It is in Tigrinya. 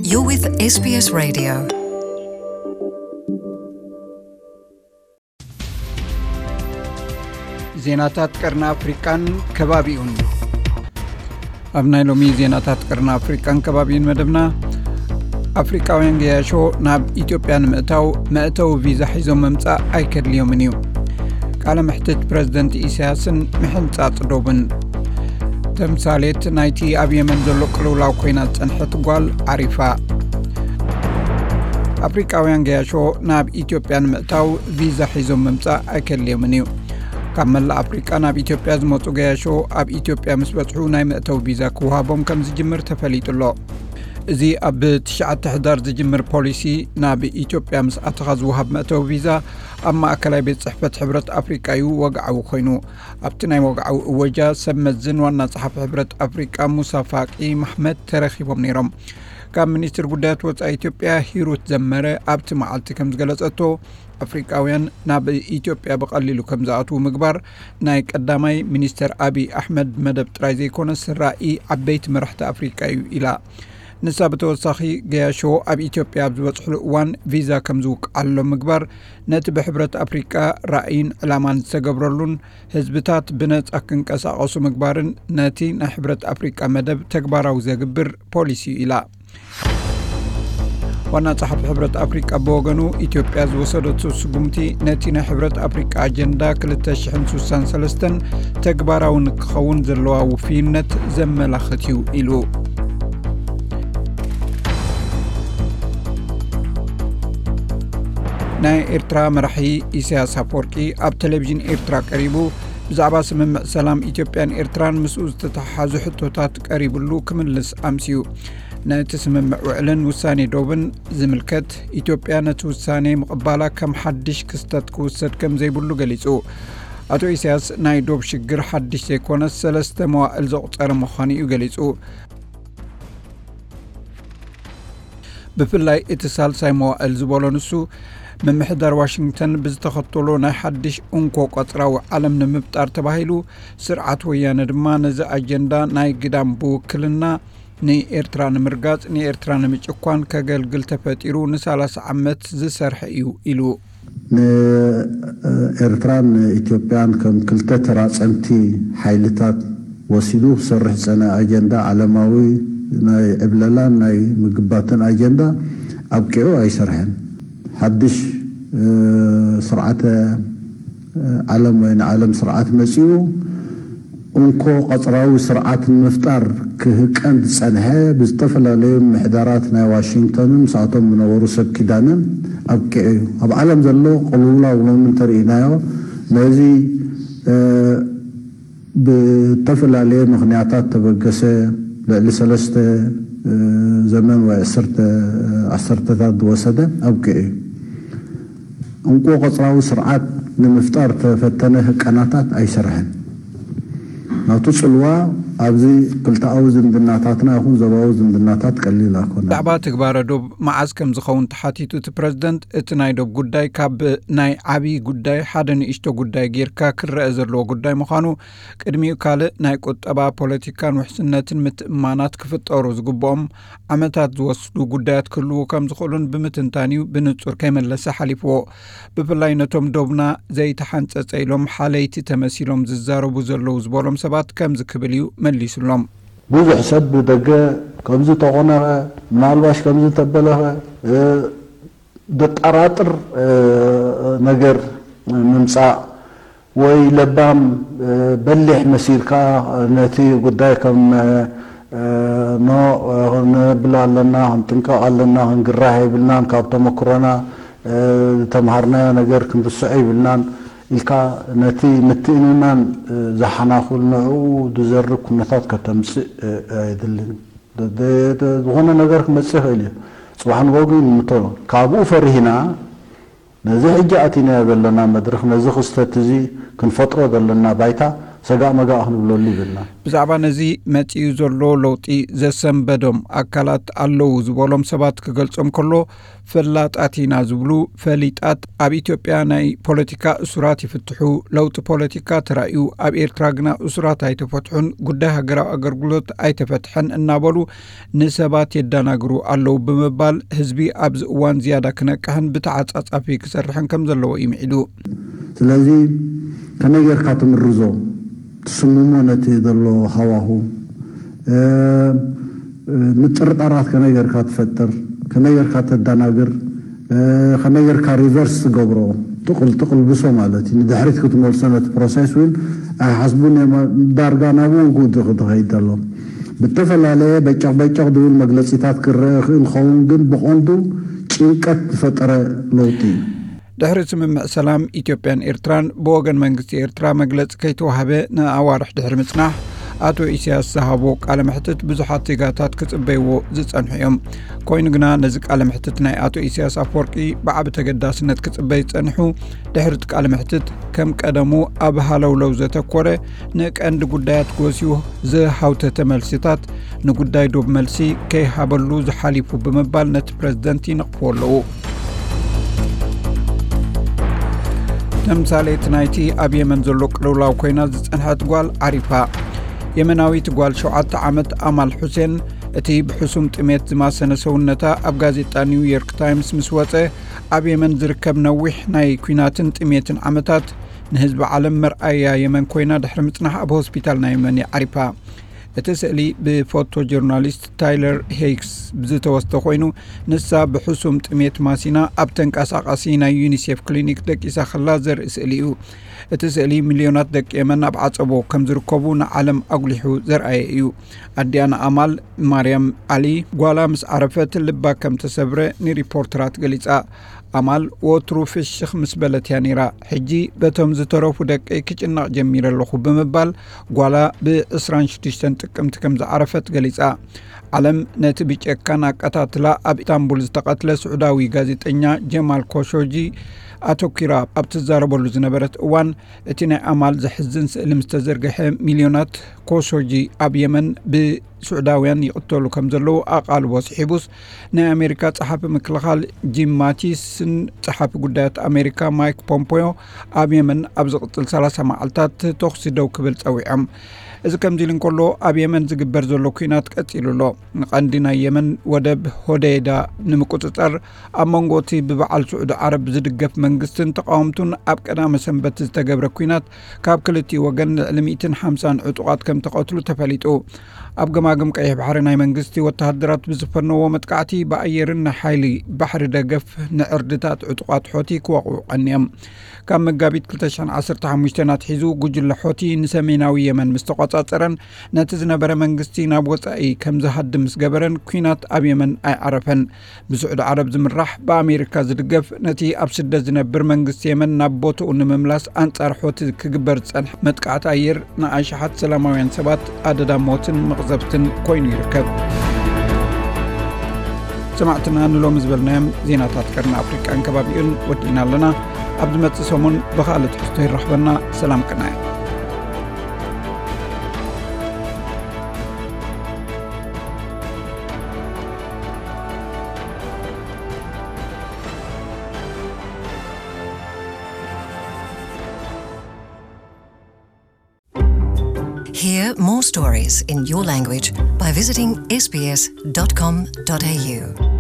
You're with SBS Radio. ዜናታት ቀርና አፍሪካን ከባቢውን አብናይ ሎሚ ዜናታት ቀርና አፍሪካን ከባቢውን መደብና አፍሪካውያን ገያሾ ናብ ኢትዮጵያን መእተው ቪዛ ሒዞም መምጻእ አይከድልዮምን እዩ ቃለ መሕትት ፕሬዝደንት ኢሳያስን ምሕንጻጽ ዶብን ተምሳሌት ናይቲ ኣብ የመን ዘሎ ቅልውላው ኮይናት ጸንሐት ጓል ዓሪፋ አፍሪካውያን ገያሾ ናብ ኢትዮጵያን መእተው ቪዛ ሒዞም መምጻእ አይከድልዮምን እዩ ካብ መላእ አፍሪካ ናብ ኢትዮጵያ ዝመጹ ገያሾ ኣብ ኢትዮጵያ ምስ በጽሑ ናይ መእተው ቪዛ ክወሃቦም ከም ዝጅምር ተፈሊጡሎ እዚ ኣብ 9 ሕዳር ዝጅምር ፖሊሲ ናብ ኢትዮጵያ ምስ ኣተኻ ዝወሃብ መእተው ቪዛ ኣብ ማእከላይ ቤት ጽሕፈት ሕብረት አፍሪካ እዩ ወግዓዊ ኮይኑ ኣብቲ ናይ ወግዓዊ እወጃ ሰብ መዝን ዋና ጸሓፊ ሕብረት አፍሪካ ሙሳ ፋቂ መሕመድ ተረኺቦም ነይሮም ካብ ሚኒስትር ጉዳያት ወጻኢ ኢትዮጵያ ሂሩት ዘመረ ኣብቲ መዓልቲ ከም ዝገለጸቶ አፍሪካውያን ናብ ኢትዮጵያ በቀሊሉ ከም ዝኣትው ምግባር ናይ ቀዳማይ ሚኒስተር አብይ አሕመድ መደብ ጥራይ ዘይኮነስ ራእይ ዓበይቲ መራሕቲ አፍሪካ እዩ ኢላ ንሳ በተወሳኺ ገያሾ ኣብ ኢትዮጵያ ኣብ ዝበጽሕሉ እዋን ቪዛ ከም ዝውቅዓሎ ምግባር ነቲ ብሕብረት አፍሪካ ራእይን ዕላማን ዝተገብረሉን ህዝብታት ብነጻ ክንቀሳቐሱ ምግባርን ነቲ ናይ ሕብረት አፍሪካ መደብ ተግባራዊ ዘግብር ፖሊሲ ኢላ ዋና ጸሓፊ ሕብረት አፍሪካ በወገኑ ኢትዮጵያ ዝወሰደቱ ስጉምቲ ነቲ ናይ ሕብረት አፍሪካ አጀንዳ 2063 ተግባራውን ክኸውን ዘለዋ ውፍይነት ዘመላኽት እዩ ኢሉ ናይ ኤርትራ መራሒ ኢሳያስ አፈወርቂ ኣብ ቴሌቪዥን ኤርትራ ቀሪቡ ብዛዕባ ስምምዕ ሰላም ኢትዮጵያን ኤርትራን ምስኡ ዝተተሓሓዙ ሕቶታት ቀሪቡሉ ክምልስ ኣምሲዩ ነቲ ስምምዕ ውዕልን ውሳኔ ዶብን ዝምልከት ኢትዮጵያ ነቲ ውሳኔ ምቕባላ ከም ሓድሽ ክስተት ክውሰድ ከም ዘይብሉ ገሊጹ ኣቶ ኢሳያስ ናይ ዶብ ሽግር ሓድሽ ዘይኮነስ 3 መዋዕል ዘቑፀረ ምዃኑ እዩ ገሊጹ ብፍላይ እቲ ሳልሳይ መዋዕል ዝበሎ ንሱ ምምሕዳር ዋሽንግተን ብዝተኸተሎ ናይ ሓድሽ እንኮ ቆፅራዊ ዓለም ንምብጣር ተባሂሉ ስርዓት ወያነ ድማ ነዚ አጀንዳ ናይ ግዳም ብውክልና ንኤርትራ ንምርጋጽ ንኤርትራ ንምጭኳን ከገልግል ተፈጢሩ ን30 ዓመት ዝሰርሐ እዩ ኢሉ ንኤርትራን ኢትዮጵያን ከም ክልተ ተራጸምቲ ሓይልታት ወሲዱ ዝሰርሕ ፀነ አጀንዳ ዓለማዊ ናይ ዕብለላን ናይ ምግባትን አጀንዳ ኣብቂዑ ኣይሰርሐን ሓድሽ ስርዓተ ዓለም ወይ ዓለም ስርዓት መጺኡ እንኮ ቀጽራዊ ስርዓት ምፍጣር ክህቀን ዝጸንሐ ብዝተፈላለዩ ምሕዳራት ናይ ዋሽንግተንን ሰዓቶም ዝነበሩ ሰብ ኪዳንን ኣብቂዑ ኣብ ዓለም ዘሎ ቅልውላው ሎሚ እንተርኢናዮ ነዚ ብተፈላለዩ ምኽንያታት ተበገሰ ልዕሊ 3 ዘመን ወይ 10 ዝወሰደ ኣብቂዑ እንቆ ቀጽራዊ ስርዓት ንምፍጣር ተፈተነ ህቀናታት ኣይሰርሐን ናቱ ጽልዋ ኣብዚ ክልተኣዊ ዝምድናታትና ይኹን ዘባዊ ዝምድናታት ቀሊል ኣይኮነን ብዛዕባ ተግባር ዶብ መዓዝ ከም ዝኸውን ተሓቲቱ እቲ ፕሬዝደንት እቲ ናይ ዶብ ጉዳይ ካብ ናይ ዓብዪ ጉዳይ ሓደ ንእሽቶ ጉዳይ ጌርካ ክረአ ዘለዎ ጉዳይ ምዃኑ ቅድሚኡ ካልእ ናይ ቁጠባ ፖለቲካን ውሕስነትን ምትእምማናት ክፍጠሩ ዝግብኦም ዓመታት ዝወስዱ ጉዳያት ክህልዉ ከም ዝኽእሉን ብምትንታንዩ ብንጹር ከይመለሰ ሓሊፍዎ ብፍላይ ነቶም ዶብና ዘይተሓንጸጸ ኢሎም ሓለይቲ ተመሲሎም ዝዛረቡ ዘለዉ ዝበሎም ሰባት ከም ዝክብል እዩ መሊሱሎም ብዙሕ ሰብ ደገ ከምዚ ተኾነኸ ምናልባሽ ከምዚ ተበለኸ ደጠራጥር ነገር ምምጻእ ወይ ለባም በሊሕ መሲልካ ነቲ ጉዳይ ከም ነብላ ኣለና ክንጥንቀቕ ኣለና ክንግራህ ይብልናን ካብ ተመክሮና ተምሃርናዮ ነገር ክንርስዖ ይብልናን ኢልካ ነቲ ምትእንናን ዝሓናኹል ንዕኡ ዝዘርብ ኩነታት ከተምፅእ ኣይድልን ዝኾነ ነገር ክመፅእ ይኽእል እዩ ጽባሕ ንጎ ግን ምቶ ካብኡ ፈሪሂና ነዚ ሕጂ ኣቲናዮ ዘለና መድረኽ ነዚ ክስተት እዚ ክንፈጥሮ ዘለና ባይታ سجا مجا خنبلو لي بلنا ብዛዕባ ነዚ መጪኡ ዘሎ ለውጢ ዘሰንበዶም አካላት አለው ዝበሎም ሰባት ክገልጾም ከሎ ፈላጣቲና ዝብሉ ፈሊጣት ኣብ ኢትዮጵያ ናይ ፖለቲካ እሱራት ይፍትሑ ለውጢ ፖለቲካ ተራዩ ኣብ ኤርትራ ግና እሱራት ኣይተፈትሑን ጉዳይ ሃገራዊ አገልግሎት ኣይተፈትሐን እናበሉ ንሰባት የዳናግሩ አለው ብምባል ህዝቢ ኣብ ዝእዋን ዝያዳ ክነቅሕን ብተዓጻጻፊ ክሰርሕን ከም ዘለዎ ይምዒዱ ስለዚ ከመይ ካትምርዞ سمومونتي دلو هواهو نترطرات كنير كاتفتر كنير كاتداناغر كنير كاريفرس غبرو تقل بسو مالتي ندحرت كتمول سنه بروسيس وين حسبوني دارغانا وجود غدايدلو بالتفل عليه بيچق دول مغلصيتات كرخن خون ግን بقوندو ጭንቀት ፈጠረ ለውጢ دحر سمم سلام إثيوبيان إرتران بوغن منغست إرترا مغلص كيتوهبه نأوارح دحر مصنح አቶ ኢሳያስ ሰሃቦ ቃለ መሕተት ብዙሓት ዜጋታት ክጽበይዎ ዝጸንሑዮም ኮይኑ ግና ነዚ ቃለ መሕተት ናይ አቶ ኢሳያስ አፈወርቂ ብዓብ ተገዳስነት ክጽበይ ጸንሑ ድሕሪ ቃለ መሕተት ከም ቀደሙ ኣብ ሃለውለው ዘተኮረ ንቀንዲ ጉዳያት ጎሲዩ ዝሃውተተ መልሲታት ንጉዳይ ዶብ መልሲ ከይሃበሉ ዝሓሊፉ ብምባል ነቲ ፕሬዝደንት ይነቕፍዎ ኣለዉ ተምሳሌት ናይቲ ኣብ የመን ዘሎ ቅልውላው ኮይና ዝጸንሐት ጓል ዓሪፋ የመናዊት ጓል 7 ዓመት አማል ሁሴን እቲ ብሕሱም ጥሜት ዝማሰነ ሰውነታ ኣብ ጋዜጣ ኒውዮርክ ታይምስ ምስ ወፀ ኣብ የመን ዝርከብ ነዊሕ ናይ ኩናትን ጥሜትን ዓመታት ንህዝቢ ዓለም መርኣያ የመን ኮይና ድሕሪ ምጽናሕ ኣብ ሆስፒታል ናይ የመን ዓሪፋ እቲ ስእሊ ብፎቶ ጆርናሊስት ታይለር ሄክስ ብዝተወስተ ኮይኑ ንሳ ብሕሱም ጥሜት ማሲና ኣብ ተንቀሳቃሲ ናይ ዩኒሴፍ ክሊኒክ ደቂሳ ኸላ ዘርኢ ስእሊ እዩ እቲ ስእሊ ሚልዮናት ደቂ የመን ኣብ ዓጸቦ ከም ዝርከቡ ንዓለም ኣጉሊሑ ዘርአየ እዩ ኣዲያና ኣማል ማርያም አሊ ጓላ ምስ ዓረፈት ልባ ከም ተሰብረ ንሪፖርተራት ገሊጻ አማል ወትሩ ፍሽኽ ምስ በለትያ ኔራ ሕጂ በቶም ዝተረፉ ደቂ ክጭናቕ ጀሚረ ኣለኹ ብምባል ጓላ ብ26 ጥቅምቲ ከም ዝዓረፈት ገሊጻ ዓለም ነቲ ብጨካን አቀታትላ ኣብ ኢስታንቡል ዝተቀትለ ስዑዳዊ ጋዜጠኛ ጀማል ኮሾጂ አቶኪራ ኣብ ተዛረበሉ ዝነበረት እዋን እቲ ናይ አማል ዝሕዝን ስእሊ ምስተዘርግሐ ሚልዮናት ኮሾጂ ኣብ የመን ብስዑዳውያን ይቅተሉ ከም ዘለዉ ኣቃልቦ ስሒቡስ ናይ አሜሪካ ጸሓፊ ምክልኻል ጂም ማቲስን ጸሓፊ ጉዳያት አሜሪካ ማይክ ፖምፖዮ ኣብ የመን ኣብ ዝቅፅል 30 መዓልታት ተኽሲ ደው ክብል ጸዊዖም እዚ ከምዚ ልንከሎ ኣብ የመን ዝግበር ዘሎ ኩናት ቀፂሉሎ ንቐንዲ ናይ የመን ወደብ ሆዴይዳ ንምቁፅጻር ኣብ መንጎቲ ብበዓል ስዑድ ዓረብ ዝድገፍ መንግስትን ተቃውምቱን ኣብ ቀዳመ ሰንበት ዝተገብረ ኩናት ካብ ክልቲኡ ወገን ልዕሊ 150 ዕጡቃት ከም ተቐትሉ ተፈሊጡ ኣብ ገማግም ቀይሕ ባሕሪ ናይ መንግስቲ ወተሃደራት ብዝፈነዎ መጥቃዕቲ ብኣየርን ናይ ሓይሊ ባሕሪ ደገፍ ንዕርድታት ዕጡቃት ሖቲ ክወቕዑ ቀንዮም ካብ መጋቢት 2015 ናትሒዙ ጉጅለ ሖቲ ንሰሜናዊ የመን ምስተቆጻጸረን ነቲ ዝነበረ መንግስቲ ናብ ወጻኢ ከም ዝሃድም ምስ ገበረን ኩናት ኣብ የመን ኣይዓረፈን ብስዑድ ዓረብ ዝምራሕ ብኣሜሪካ ዝድገፍ ነቲ ኣብ ስደት ዝነብር መንግስቲ የመን ናብ ቦትኡ ንምምላስ አንጻር ሖቲ ክግበር ዝጸንሐ መጥቃዕቲ ኣየር ንኣሽሓት ሰላማውያን ሰባት ኣደዳ ሞትን መቕዘብትን ኮይኑ ይርከብ سمعتنا نلوم زبلناهم زيناتات كرنا أفريقيا كبابيون ودينا لنا عبد المجيد سمون بخالد حسين رحبنا سلام كناي Hear more stories in your language by visiting sbs.com.au.